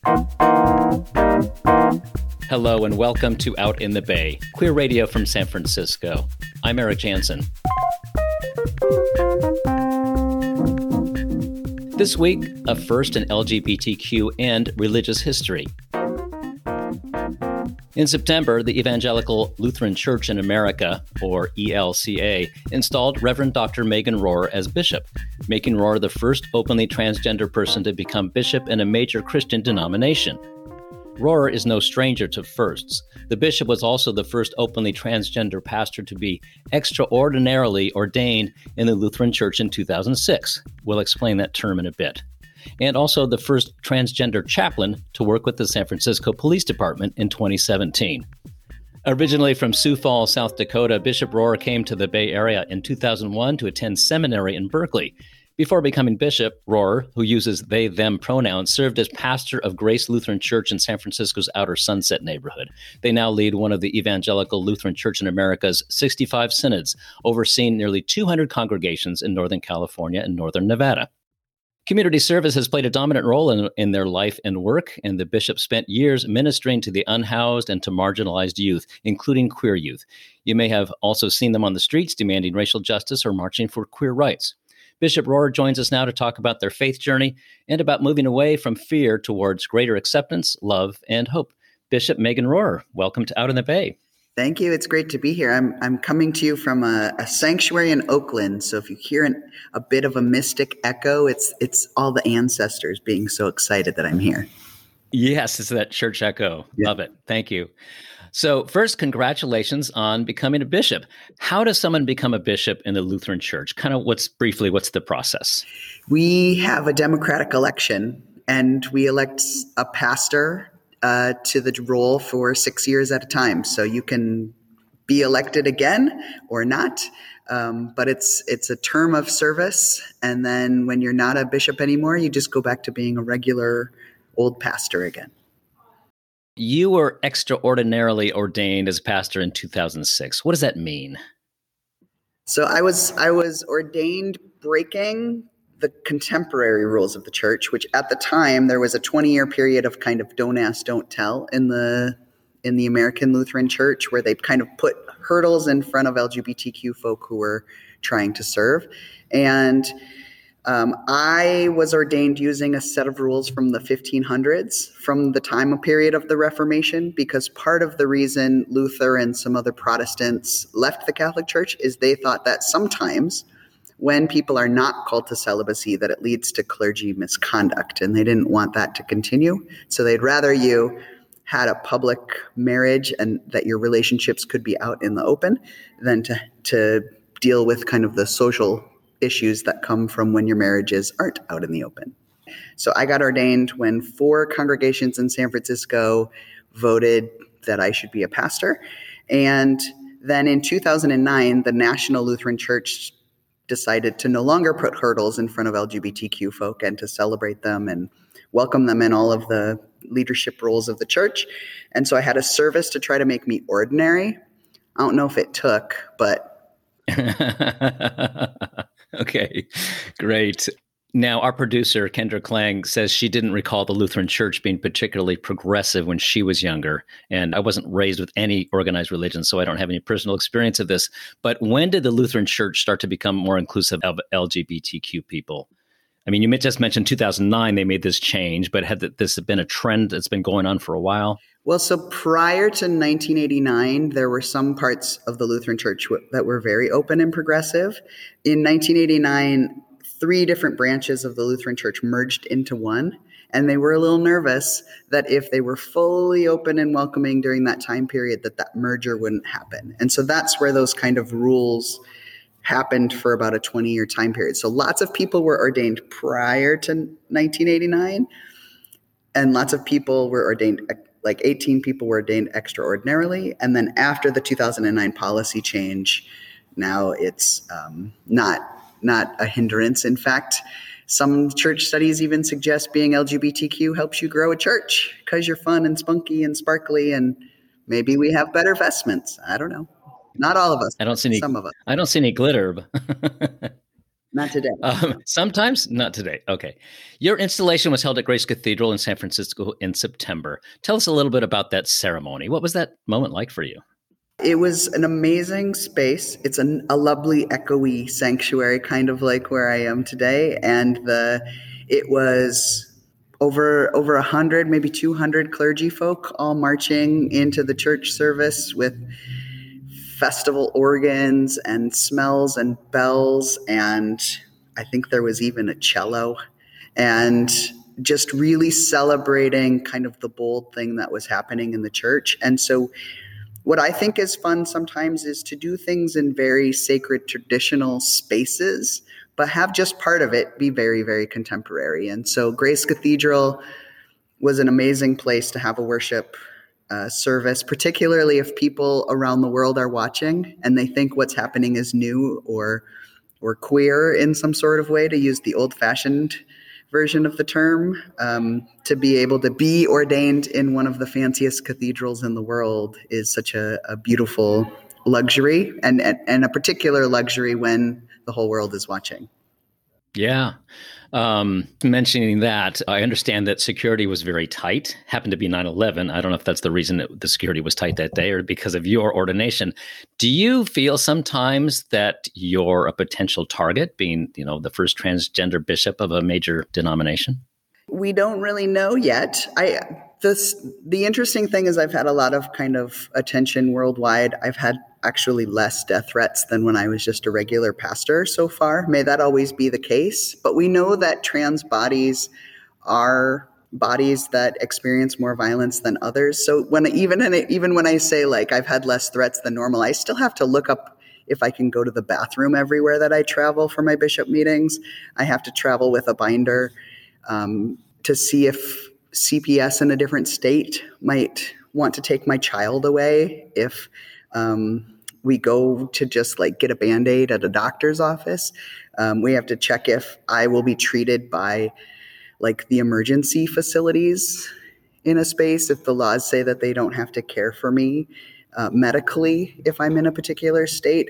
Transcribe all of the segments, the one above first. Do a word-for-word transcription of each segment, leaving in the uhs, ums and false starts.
Hello and welcome to Out in the Bay, queer radio from San Francisco. I'm Eric Jansen. This week, a first in L G B T Q and religious history. In September, the Evangelical Lutheran Church in America, or E L C A, installed Reverend Doctor Megan Rohrer as bishop, making Rohrer the first openly transgender person to become bishop in a major Christian denomination. Rohrer is no stranger to firsts. The bishop was also the first openly transgender pastor to be extraordinarily ordained in the Lutheran Church in two thousand six. We'll explain that term in a bit. And also the first transgender chaplain to work with the San Francisco Police Department in twenty seventeen. Originally from Sioux Falls, South Dakota, Bishop Rohrer came to the Bay Area in two thousand one to attend seminary in Berkeley. Before becoming bishop, Rohrer, who uses they-them pronouns, served as pastor of Grace Lutheran Church in San Francisco's Outer Sunset neighborhood. They now lead one of the Evangelical Lutheran Church in America's sixty-five synods, overseeing nearly two hundred congregations in Northern California and Northern Nevada. Community service has played a dominant role in, in their life and work, and the bishop spent years ministering to the unhoused and to marginalized youth, including queer youth. You may have also seen them on the streets demanding racial justice or marching for queer rights. Bishop Rohrer joins us now to talk about their faith journey and about moving away from fear towards greater acceptance, love, and hope. Bishop Megan Rohrer, welcome to Out in the Bay. Thank you. It's great to be here. I'm I'm coming to you from a, a sanctuary in Oakland. So if you hear an, a bit of a mystic echo, it's it's all the ancestors being so excited that I'm here. Yes, it's that church echo. Yeah. Love it. Thank you. So first, congratulations on becoming a bishop. How does someone become a bishop in the Lutheran Church? Kind of what's briefly, what's the process? We have a democratic election, and we elect a pastor Uh, to the role for six years at a time. So you can be elected again or not, um, but it's it's a term of service. And then when you're not a bishop anymore, you just go back to being a regular old pastor again. You were extraordinarily ordained as pastor in two thousand six. What does that mean? So I was I was ordained breaking the contemporary rules of the church, which at the time there was a twenty-year period of kind of don't ask, don't tell in the in the American Lutheran Church, where they kind of put hurdles in front of L G B T Q folk who were trying to serve. And um, I was ordained using a set of rules from the fifteen hundreds, from the time period of the Reformation, because part of the reason Luther and some other Protestants left the Catholic Church is they thought that sometimes when people are not called to celibacy, that it leads to clergy misconduct, and they didn't want that to continue. So they'd rather you had a public marriage and that your relationships could be out in the open than to, to deal with kind of the social issues that come from when your marriages aren't out in the open. So I got ordained when four congregations in San Francisco voted that I should be a pastor. And then in two thousand nine, the National Lutheran Church decided to no longer put hurdles in front of L G B T Q folk and to celebrate them and welcome them in all of the leadership roles of the church. And so I had a service to try to make me ordinary. I don't know if it took, but. Okay, great. Now, our producer, Kendra Klang, says she didn't recall the Lutheran Church being particularly progressive when she was younger. And I wasn't raised with any organized religion, so I don't have any personal experience of this. But when did the Lutheran Church start to become more inclusive of L G B T Q people? I mean, you just mentioned two thousand nine, they made this change, but had this been a trend that's been going on for a while? Well, so prior to nineteen eighty-nine, there were some parts of the Lutheran Church w- that were very open and progressive. In nineteen eighty-nine, three different branches of the Lutheran Church merged into one, and they were a little nervous that if they were fully open and welcoming during that time period, that that merger wouldn't happen. And so that's where those kind of rules happened for about a twenty-year time period. So lots of people were ordained prior to nineteen eighty-nine, and lots of people were ordained, like eighteen people were ordained extraordinarily. And then after the two thousand nine policy change, now it's um, not not a hindrance. In fact, some church studies even suggest being L G B T Q helps you grow a church because you're fun and spunky and sparkly, and maybe we have better vestments. I don't know. Not all of us. I don't see any. Some of us. I don't see any glitter. Not today. Um, sometimes, not today. Okay. Your installation was held at Grace Cathedral in San Francisco in September. Tell us a little bit about that ceremony. What was that moment like for you? It was an amazing space. It's an, a lovely, echoey sanctuary, kind of like where I am today. And the it was over over a hundred, maybe two hundred clergy folk all marching into the church service with festival organs and smells and bells. And I think there was even a cello, and just really celebrating kind of the bold thing that was happening in the church. And so what I think is fun sometimes is to do things in very sacred traditional spaces, but have just part of it be very, very contemporary. And so Grace Cathedral was an amazing place to have a worship uh, service, particularly if people around the world are watching and they think what's happening is new or or queer in some sort of way, to use the old-fashioned version of the term. Um, to be able to be ordained in one of the fanciest cathedrals in the world is such a, a beautiful luxury, and, and, and a particular luxury when the whole world is watching. Yeah. Um, mentioning that, I understand that security was very tight. Happened to be nine eleven. I don't know if that's the reason that the security was tight that day or because of your ordination. Do you feel sometimes that you're a potential target, being, you know, the first transgender bishop of a major denomination? We don't really know yet. I this the interesting thing is I've had a lot of kind of attention worldwide. I've had actually less death threats than when I was just a regular pastor so far. May that always be the case. But we know that trans bodies are bodies that experience more violence than others. So when even even when I say like I've had less threats than normal, I still have to look up if I can go to the bathroom everywhere that I travel for my bishop meetings. I have to travel with a binder um, to see if C P S in a different state might want to take my child away if um, we go to just like get a Band-Aid at a doctor's office. Um, we have to check if I will be treated by like the emergency facilities in a space if the laws say that they don't have to care for me uh, medically if I'm in a particular state.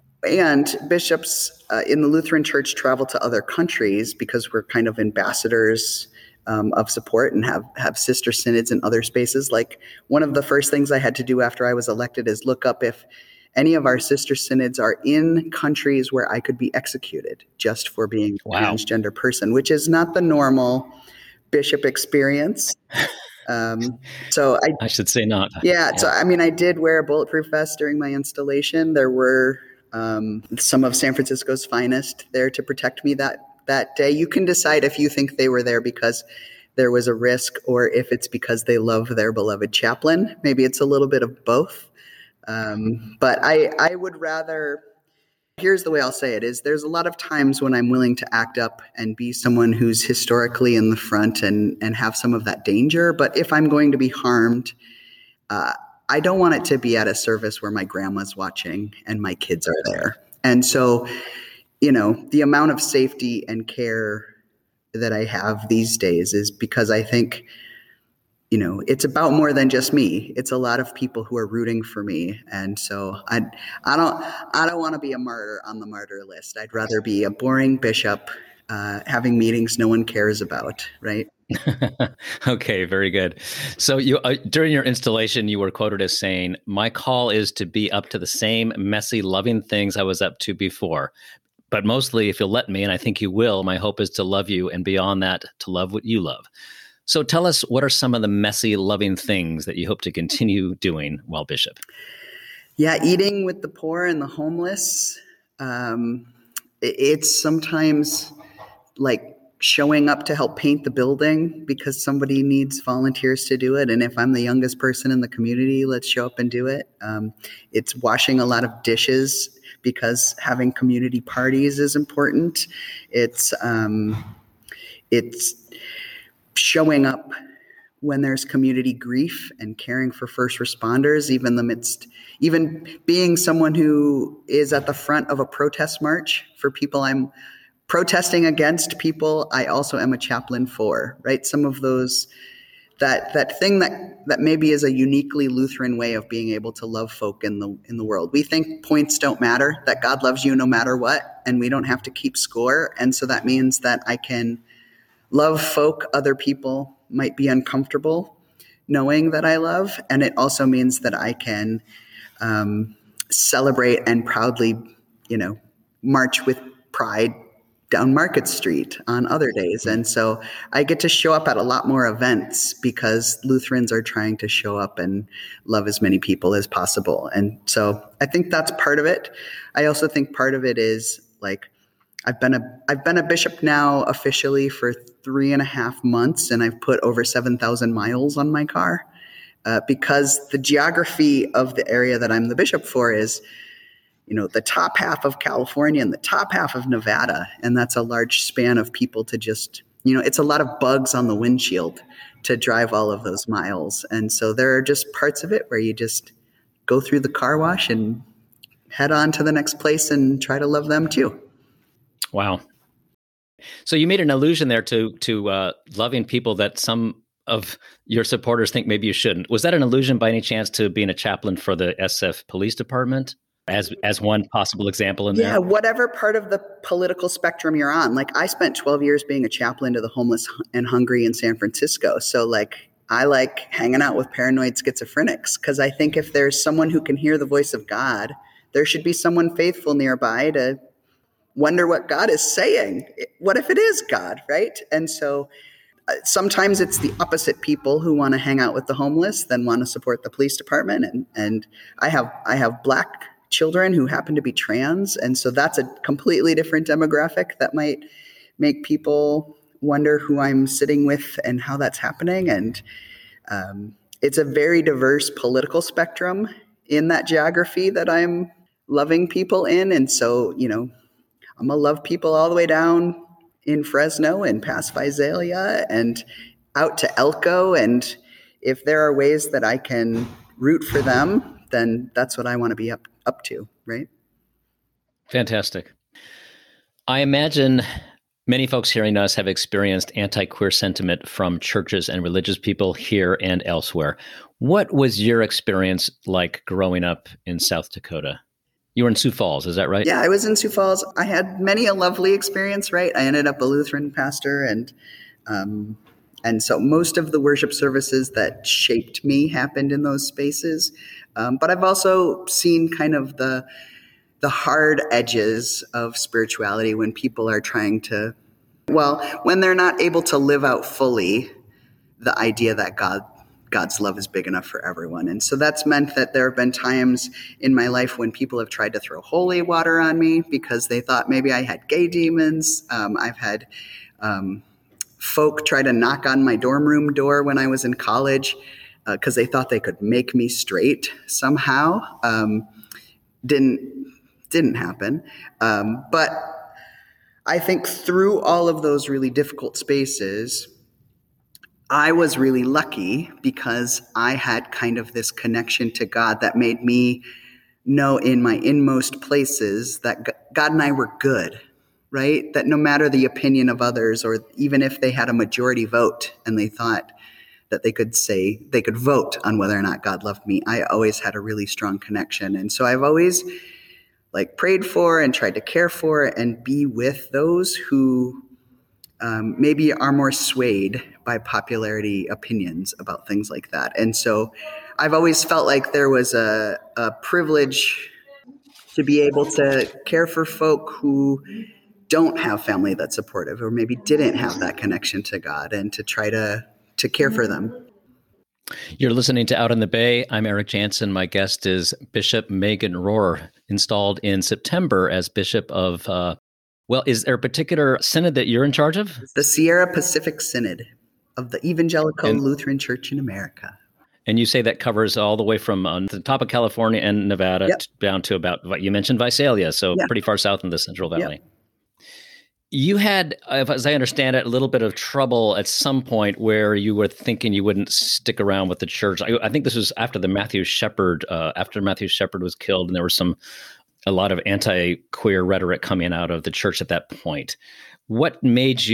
And bishops uh, in the Lutheran Church travel to other countries because we're kind of ambassadors um, of support and have, have sister synods in other spaces. Like one of the first things I had to do after I was elected is look up if any of our sister synods are in countries where I could be executed just for being a wow. transgender person, which is not the normal bishop experience. Um, so I, I should say not. Yeah, yeah. So, I mean, I did wear a bulletproof vest during my installation. There were um, some of San Francisco's finest there to protect me that, that day. You can decide if you think they were there because there was a risk or if it's because they love their beloved chaplain. Maybe it's a little bit of both. Um, but I, I would rather, here's the way I'll say it is there's a lot of times when I'm willing to act up and be someone who's historically in the front and, and have some of that danger. But if I'm going to be harmed, uh, I don't want it to be at a service where my grandma's watching and my kids are there. And so, you know, the amount of safety and care that I have these days is because I think, you know, it's about more than just me. It's a lot of people who are rooting for me. And so I I don't I don't want to be a martyr on the martyr list. I'd rather be a boring bishop uh, having meetings no one cares about, right? Okay, very good. So you uh, during your installation, you were quoted as saying, "My call is to be up to the same messy, loving things I was up to before. But mostly, if you'll let me, and I think you will, my hope is to love you, and beyond that, to love what you love." So tell us, what are some of the messy, loving things that you hope to continue doing while bishop? Yeah, eating with the poor and the homeless. Um, it's sometimes like showing up to help paint the building because somebody needs volunteers to do it. And if I'm the youngest person in the community, let's show up and do it. Um, it's washing a lot of dishes because having community parties is important. It's um, it's showing up when there's community grief and caring for first responders, even the midst, even being someone who is at the front of a protest march for people I'm protesting against, people I also am a chaplain for, right? Some of those that that thing that that maybe is a uniquely Lutheran way of being able to love folk in the in the world. We think points don't matter, that God loves you no matter what, and we don't have to keep score. And so that means that I can love folk other people might be uncomfortable knowing that I love. And it also means that I can um, celebrate and proudly, you know, march with pride down Market Street on other days. And so I get to show up at a lot more events because Lutherans are trying to show up and love as many people as possible. And so I think that's part of it. I also think part of it is like, I've been a I've been a bishop now officially for three and a half months, and I've put over seven thousand miles on my car uh, because the geography of the area that I'm the bishop for is, you know, the top half of California and the top half of Nevada, and that's a large span of people to just, you know, it's a lot of bugs on the windshield to drive all of those miles, and so there are just parts of it where you just go through the car wash and head on to the next place and try to love them too. Wow. So you made an allusion there to to uh, loving people that some of your supporters think maybe you shouldn't. Was that an allusion by any chance to being a chaplain for the S F Police Department as as one possible example in yeah, there? Yeah, whatever part of the political spectrum you're on. Like I spent twelve years being a chaplain to the homeless and hungry in San Francisco. So like I like hanging out with paranoid schizophrenics because I think if there's someone who can hear the voice of God, there should be someone faithful nearby to wonder what God is saying. What if it is God, right? And so uh, sometimes it's the opposite people who want to hang out with the homeless than want to support the police department. And and I have I have Black children who happen to be trans, and so that's a completely different demographic that might make people wonder who I'm sitting with and how that's happening. And um, it's a very diverse political spectrum in that geography that I'm loving people in. And so, you know, I'm going to love people all the way down in Fresno and past Visalia and out to Elko. And if there are ways that I can root for them, then that's what I want to be up, up to, right? Fantastic. I imagine many folks hearing us have experienced anti-queer sentiment from churches and religious people here and elsewhere. What was your experience like growing up in South Dakota? You were in Sioux Falls, is that right? Yeah, I was in Sioux Falls. I had many a lovely experience, right? I ended up a Lutheran pastor, and um, and so most of the worship services that shaped me happened in those spaces. Um, but I've also seen kind of the the hard edges of spirituality when people are trying to, well, when they're not able to live out fully the idea that God God's love is big enough for everyone. And so that's meant that there have been times in my life when people have tried to throw holy water on me because they thought maybe I had gay demons. Um, I've had um, folk try to knock on my dorm room door when I was in college because uh, they thought they could make me straight somehow. Um, didn't didn't happen. Um, but I think through all of those really difficult spaces, I was really lucky because I had kind of this connection to God that made me know in my inmost places that God and I were good, right? That no matter the opinion of others, or even if they had a majority vote and they thought that they could say, they could vote on whether or not God loved me, I always had a really strong connection. And so I've always like prayed for and tried to care for and be with those who Um, maybe are more swayed by popularity opinions about things like that. And so I've always felt like there was a, a privilege to be able to care for folk who don't have family that's supportive or maybe didn't have that connection to God, and to try to, to care for them. You're listening to Out on the Bay. I'm Eric Jansen. My guest is Bishop Megan Rohr, installed in September as Bishop of uh, Well, is there a particular synod that you're in charge of? The Sierra Pacific Synod of the Evangelical and, Lutheran Church in America. And you say that covers all the way from uh, the top of California and Nevada yep. t- down to about, you mentioned Visalia, so yep. pretty far south in the Central Valley. Yep. You had, as I understand it, a little bit of trouble at some point where you were thinking you wouldn't stick around with the church. I, I think this was after the Matthew Shepard, uh, after Matthew Shepard was killed, and there was some a lot of anti-queer rhetoric coming out of the church at that point. What made you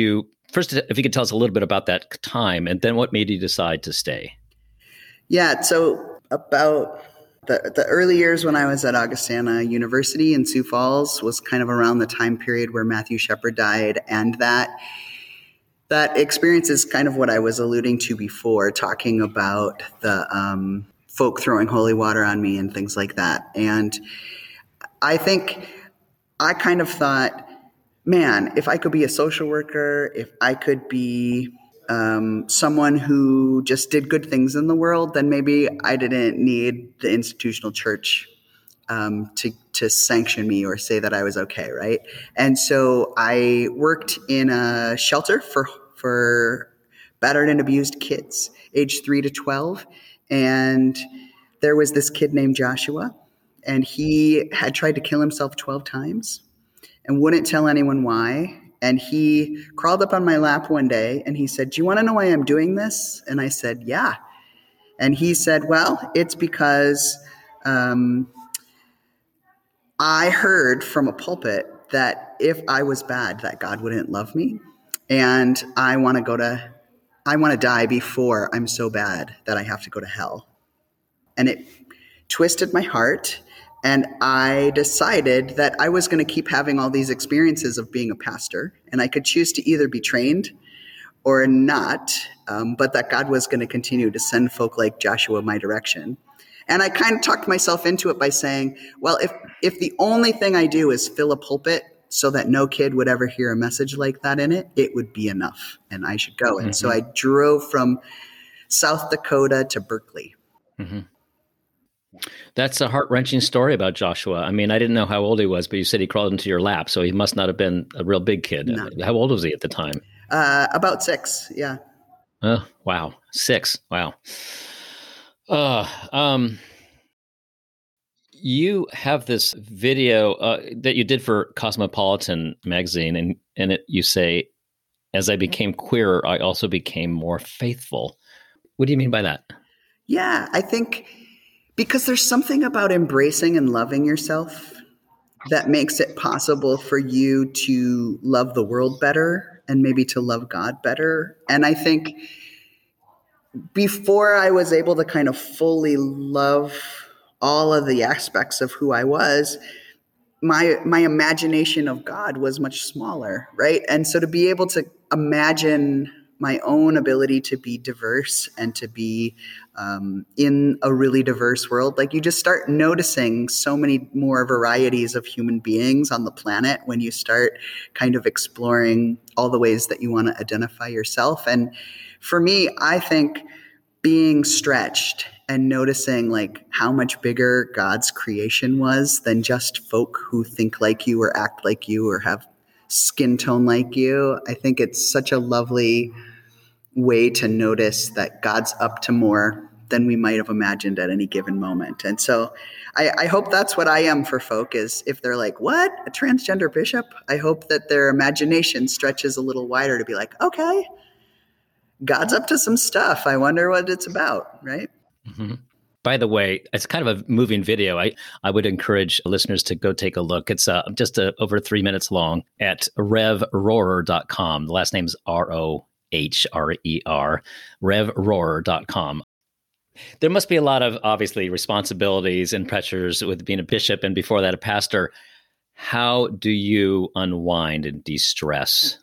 first, if you could tell us a little bit about that time, and then what made you decide to stay? Yeah, so about the, the early years when I was at Augustana University in Sioux Falls was kind of around the time period where Matthew Shepard died, and that that experience is kind of what I was alluding to before, talking about the um, folk throwing holy water on me and things like that. And I think I kind of thought, man, if I could be a social worker, if I could be um, someone who just did good things in the world, then maybe I didn't need the institutional church um, to to sanction me or say that I was okay, right? And so I worked in a shelter for for battered and abused kids, age three to twelve, and there was this kid named Joshua, and he had tried to kill himself twelve times and wouldn't tell anyone why. And he crawled up on my lap one day and he said, "Do you want to know why I'm doing this?" And I said, "Yeah." And he said, "Well, it's because um, I heard from a pulpit that if I was bad, that God wouldn't love me. And I want to go to, I want to die before I'm so bad that I have to go to hell." And it twisted my heart. And I decided that I was going to keep having all these experiences of being a pastor, and I could choose to either be trained or not, um, but that God was going to continue to send folk like Joshua my direction. And I kind of talked myself into it by saying, well, if if the only thing I do is fill a pulpit so that no kid would ever hear a message like that in it, it would be enough, and I should go. And mm-hmm. so I drove from South Dakota to Berkeley. Mm-hmm. That's a heart-wrenching story about Joshua. I mean, I didn't know how old he was, but you said he crawled into your lap, so he must not have been a real big kid. No. How old was he at the time? Uh, about six, yeah. Oh, wow. Six. Wow. Uh, um, you have this video uh, that you did for Cosmopolitan magazine, and, and it, you say, "As I became queerer, I also became more faithful." What do you mean by that? Yeah, I think because there's something about embracing and loving yourself that makes it possible for you to love the world better and maybe to love God better. And I think before I was able to kind of fully love all of the aspects of who I was, my my imagination of God was much smaller, right? And so to be able to imagine my own ability to be diverse and to be um, in a really diverse world, like you just start noticing so many more varieties of human beings on the planet when you start kind of exploring all the ways that you want to identify yourself. And for me, I think being stretched and noticing like how much bigger God's creation was than just folk who think like you or act like you or have skin tone like you. I think it's such a lovely way to notice that God's up to more than we might have imagined at any given moment. And so I, I hope that's what I am for folk, is if they're like, what, a transgender bishop? I hope that their imagination stretches a little wider to be like, okay, God's up to some stuff. I wonder what it's about, right? Mm-hmm. By the way, it's kind of a moving video. I, I would encourage listeners to go take a look. It's uh, just uh, over three minutes long at rev rohrer dot com. The last name is R O H R E R, rev rohrer dot com. There must be a lot of, obviously, responsibilities and pressures with being a bishop and before that a pastor. How do you unwind and de-stress?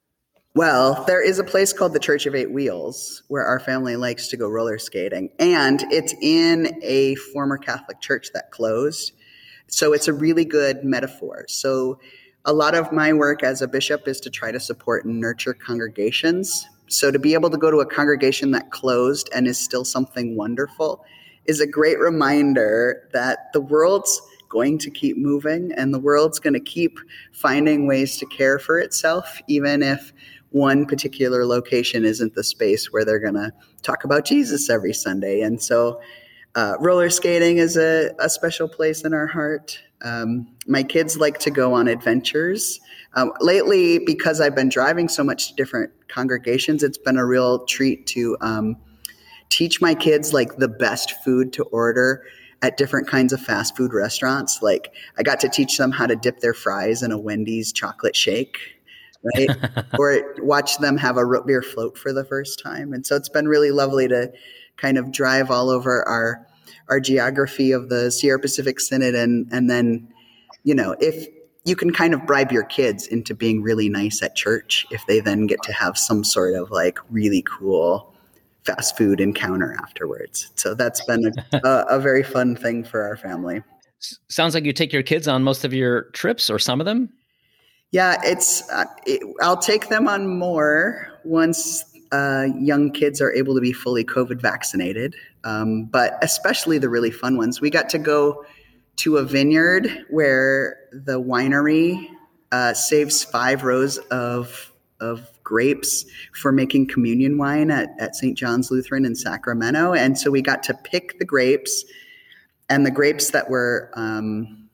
Well, there is a place called the Church of Eight Wheels where our family likes to go roller skating, and it's in a former Catholic church that closed. So it's a really good metaphor. So a lot of my work as a bishop is to try to support and nurture congregations. So to be able to go to a congregation that closed and is still something wonderful is a great reminder that the world's going to keep moving and the world's going to keep finding ways to care for itself, even if one particular location isn't the space where they're going to talk about Jesus every Sunday. And so uh, roller skating is a, a special place in our heart. Um, my kids like to go on adventures. Um, lately, because I've been driving so much to different congregations, it's been a real treat to um, teach my kids like the best food to order at different kinds of fast food restaurants. Like I got to teach them how to dip their fries in a Wendy's chocolate shake. right? Or watch them have a root beer float for the first time. And so it's been really lovely to kind of drive all over our our geography of the Sierra Pacific Synod. And, and then, you know, if you can kind of bribe your kids into being really nice at church, if they then get to have some sort of like really cool fast food encounter afterwards. So that's been a, a, a very fun thing for our family. Sounds like you take your kids on most of your trips, or some of them. Yeah, it's. Uh, it, I'll take them on more once uh, young kids are able to be fully COVID vaccinated. Um, but especially the really fun ones. We got to go to a vineyard where the winery uh, saves five rows of of grapes for making communion wine at, at Saint John's Lutheran in Sacramento. And so we got to pick the grapes, and the grapes that were um,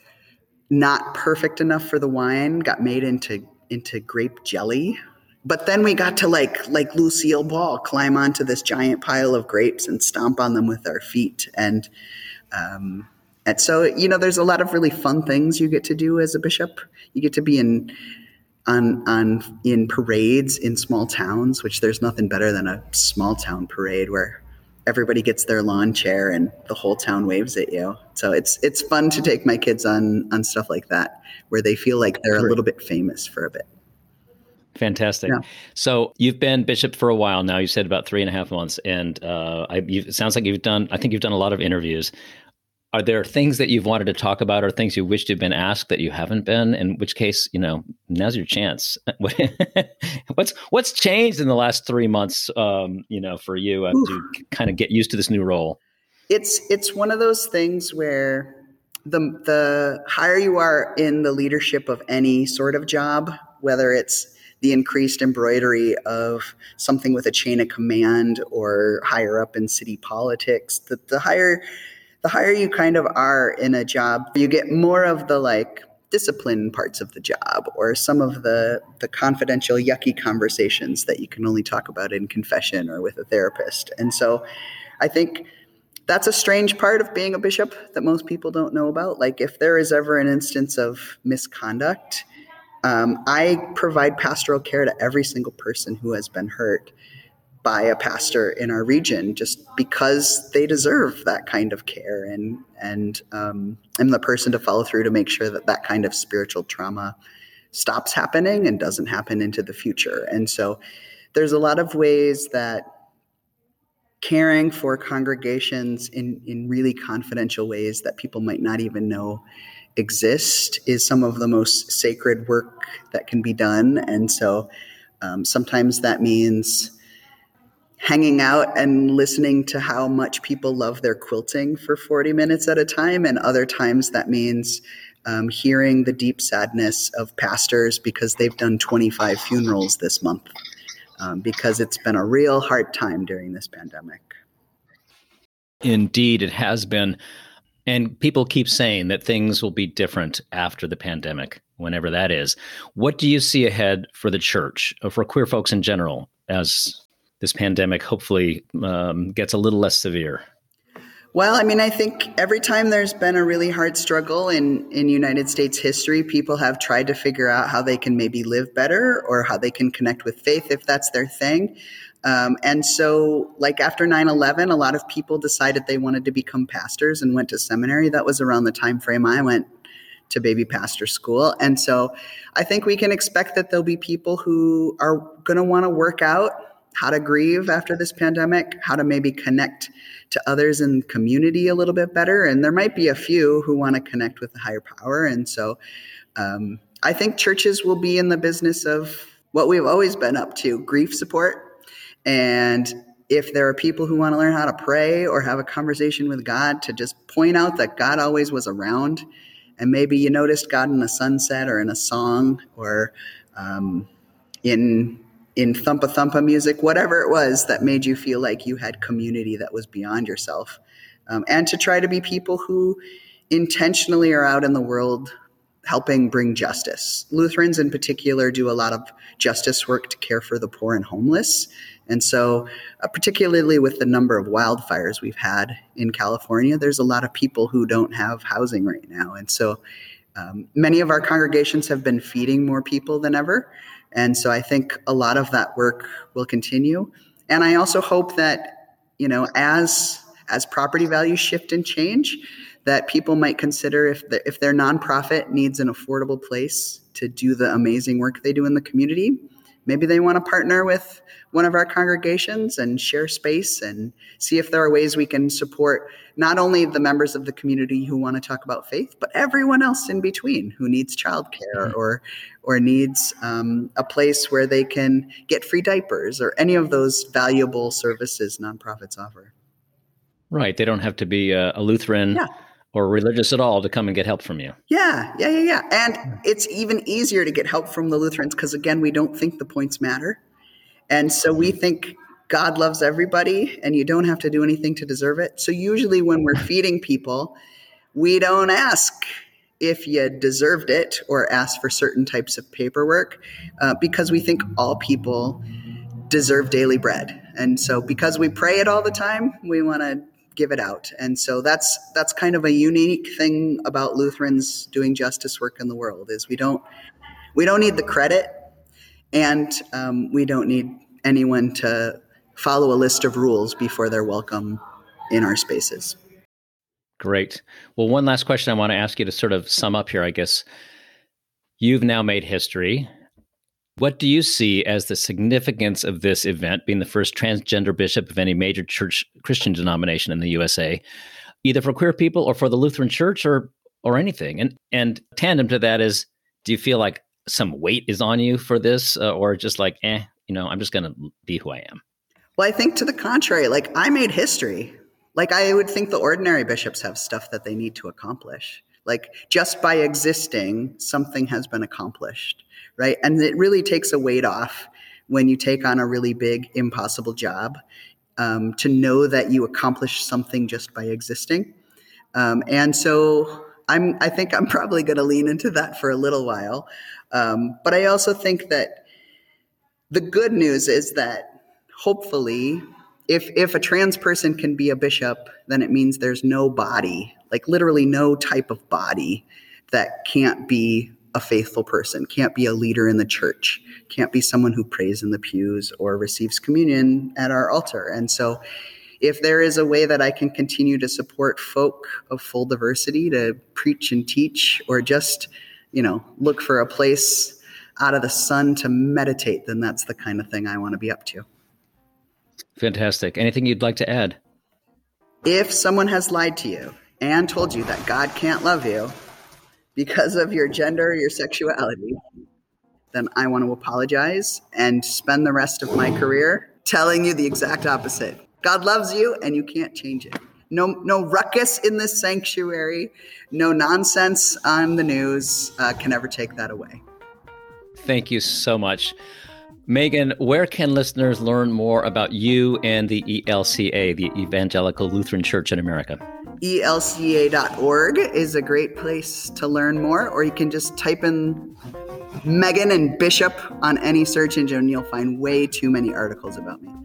not perfect enough for the wine got made into into grape jelly. But then we got to like like Lucille Ball climb onto this giant pile of grapes and stomp on them with our feet. And um, and so, you know, there's a lot of really fun things you get to do as a bishop. You get to be in on on in parades in small towns, which there's nothing better than a small town parade where everybody gets their lawn chair and the whole town waves at you. So it's it's fun to take my kids on on stuff like that, where they feel like they're a little bit famous for a bit. Fantastic. Yeah. So you've been bishop for a while now. You said about three and a half months, and uh, I, you, it sounds like you've done. I think you've done a lot of interviews. Are there things that you've wanted to talk about, or things you wished you'd been asked that you haven't been? In which case, you know, now's your chance. what's what's changed in the last three months? Um, you know, for you uh, to kind of get used to this new role. It's it's one of those things where the the higher you are in the leadership of any sort of job, whether it's the increased embroidery of something with a chain of command or higher up in city politics, the, the higher the higher you kind of are in a job, you get more of the like discipline parts of the job, or some of the the confidential yucky conversations that you can only talk about in confession or with a therapist. And so I think that's a strange part of being a bishop that most people don't know about. Like if there is ever an instance of misconduct, Um, I provide pastoral care to every single person who has been hurt by a pastor in our region, just because they deserve that kind of care. And and um, I'm the person to follow through to make sure that that kind of spiritual trauma stops happening and doesn't happen into the future. And so there's a lot of ways that caring for congregations in, in really confidential ways that people might not even know exist is some of the most sacred work that can be done. And so um, sometimes that means hanging out and listening to how much people love their quilting for forty minutes at a time. And other times that means um, hearing the deep sadness of pastors because they've done twenty-five funerals this month, um, because it's been a real hard time during this pandemic. Indeed, it has been. And people keep saying that things will be different after the pandemic, whenever that is. What do you see ahead for the church, or for queer folks in general, as this pandemic hopefully um, gets a little less severe? Well, I mean, I think every time there's been a really hard struggle in, in United States history, people have tried to figure out how they can maybe live better or how they can connect with faith if that's their thing. Um, and so like after nine eleven, a lot of people decided they wanted to become pastors and went to seminary. That was around the time frame I went to baby pastor school. And so I think we can expect that there'll be people who are going to want to work out how to grieve after this pandemic, how to maybe connect to others in the community a little bit better. And there might be a few who want to connect with the higher power. And so um, I think churches will be in the business of what we've always been up to, grief support. And if there are people who want to learn how to pray or have a conversation with God, to just point out that God always was around, and maybe you noticed God in a sunset or in a song or um, in in thumpa thumpa music, whatever it was that made you feel like you had community that was beyond yourself. Um, and to try to be people who intentionally are out in the world helping bring justice. Lutherans in particular do a lot of justice work to care for the poor and homeless. And so uh, particularly with the number of wildfires we've had in California, there's a lot of people who don't have housing right now. And so um, many of our congregations have been feeding more people than ever. And so I think a lot of that work will continue. And I also hope that, you know, as as property values shift and change, that people might consider if the, if their nonprofit needs an affordable place to do the amazing work they do in the community, maybe they want to partner with one of our congregations and share space and see if there are ways we can support not only the members of the community who want to talk about faith, but everyone else in between who needs childcare mm-hmm. or or needs um, a place where they can get free diapers or any of those valuable services nonprofits offer. Right. They don't have to be a, a Lutheran yeah. or religious at all to come and get help from you. Yeah, yeah, yeah, yeah. And it's even easier to get help from the Lutherans because, again, we don't think the points matter. And so we think God loves everybody and you don't have to do anything to deserve it. So usually when we're feeding people, we don't ask if you deserved it or ask for certain types of paperwork uh, because we think all people deserve daily bread. And so because we pray it all the time, we want to give it out. And so that's that's kind of a unique thing about Lutherans doing justice work in the world is we don't we don't need the credit. And um, we don't need anyone to follow a list of rules before they're welcome in our spaces. Great. Well, one last question I want to ask you to sort of sum up here, I guess. You've now made history. What do you see as the significance of this event, being the first transgender bishop of any major church Christian denomination in the U S A, either for queer people or for the Lutheran Church or or anything? And and tandem to that is, do you feel like some weight is on you for this uh, or just like, eh, you know, I'm just going to be who I am? Well, I think to the contrary, like I made history. Like I would think the ordinary bishops have stuff that they need to accomplish. Like just by existing, something has been accomplished, right? And it really takes a weight off when you take on a really big, impossible job um, to know that you accomplished something just by existing. Um, and so I'm, I think I'm probably going to lean into that for a little while. Um, but I also think that the good news is that hopefully if if a trans person can be a bishop, then it means there's no body, like literally no type of body that can't be a faithful person, can't be a leader in the church, can't be someone who prays in the pews or receives communion at our altar. And so if there is a way that I can continue to support folk of full diversity to preach and teach or just, you know, look for a place out of the sun to meditate, then that's the kind of thing I want to be up to. Fantastic. Anything you'd like to add? If someone has lied to you and told you that God can't love you because of your gender or your sexuality, then I want to apologize and spend the rest of my career telling you the exact opposite. God loves you and you can't change it. No, no ruckus in this sanctuary, no nonsense on the news uh, can ever take that away. Thank you so much. Megan, where can listeners learn more about you and the E L C A, the Evangelical Lutheran Church in America? E L C A dot org is a great place to learn more, or you can just type in Megan and Bishop on any search engine and you'll find way too many articles about me.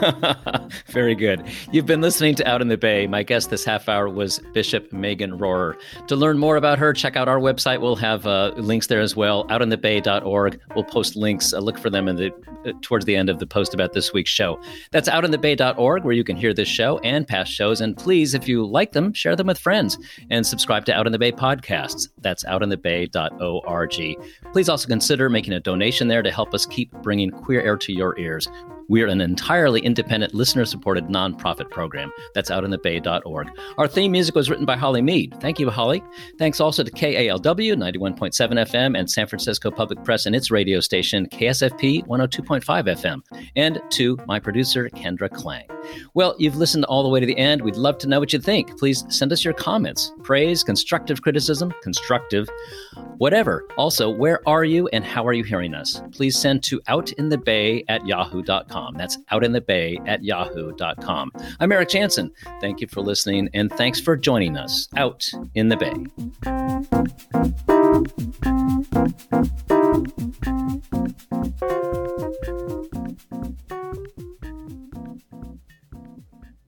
Very good. You've been listening to Out in the Bay. My guest this half hour was Bishop Megan Rohrer. To learn more about her, check out our website. We'll have uh, links there as well, out in the bay dot org. We'll post links. Uh, look for them in the uh, towards the end of the post about this week's show. That's out in the bay dot org, where you can hear this show and past shows. And please, if you like them, share them with friends and subscribe to Out in the Bay podcasts. That's out in the bay dot org. Please also consider making a donation there to help us keep bringing queer air to your ears. We're an entirely independent, listener-supported nonprofit program. That's out in the bay dot org. Our theme music was written by Holly Mead. Thank you, Holly. Thanks also to K A L W ninety-one point seven F M and San Francisco Public Press and its radio station, K S F P one oh two point five F M. And to my producer, Kendra Klang. Well, you've listened all the way to the end. We'd love to know what you think. Please send us your comments, praise, constructive criticism, constructive, whatever. Also, where are you and how are you hearing us? Please send to outinthebay at yahoo dot com. That's outinthebay at yahoo dot com. I'm Eric Jansen. Thank you for listening, and thanks for joining us out in the Bay.